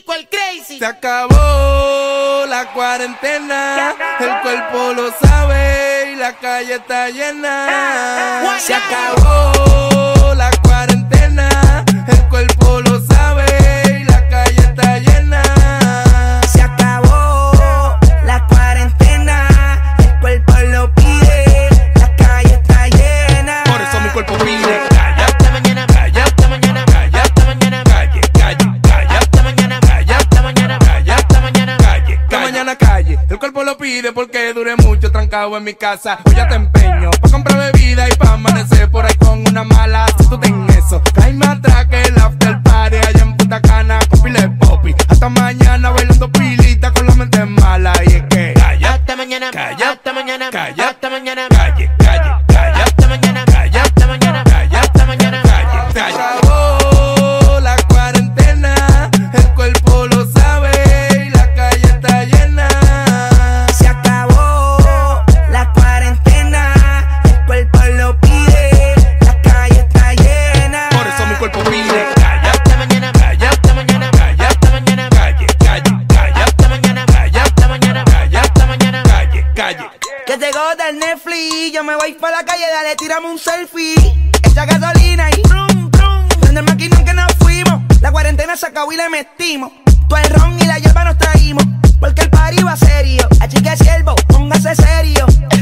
Kiko el Crazy. Se acabó la cuarentena, el cuerpo lo sabe y la calle está llena. Se acabó la cuarentena, el cuerpo lo sabe y la calle está llena. Se acabó la cuarentena, el cuerpo lo pide, la calle está llena. Por eso mi cuerpo pide. Hasta mañana, hasta mañana, hasta mañana, Calle, hasta mañana, hasta mañana, hasta mañana, que mañana calle. El cuerpo lo pide porque duré mucho trancado en mi casa. Hoy ya te empeño pa' comprar bebida y pa' amanecer por ahí con una mala. Si tú tienes eso, caíme atrás que el after party allá en Punta Cana con pile de popi. Hasta mañana bailando pilita con la mente mala. Y es que hasta mañana, hasta mañana, calla, hasta mañana, calle, hasta mañana, hasta mañana, hasta mañana, se acabó la cuarentena, el cuerpo lo sabe y la calle está llena. Se acabó la cuarentena, el cuerpo lo pide, la calle está llena. Por eso mi cuerpo pide. hasta mañana, hasta mañana, hasta mañana, hasta mañana, hasta mañana, hasta mañana, Calle. Que llegó del Netflix, yo me voy pa' la calle, dale, tirame un selfie. Echa gasolina y brum, brum. Prende el maquinón que nos fuimos, la cuarentena se acabó y le metimos. Todo el ron y la hierba nos traímos, porque el party va serio. Así que siervo, póngase serio.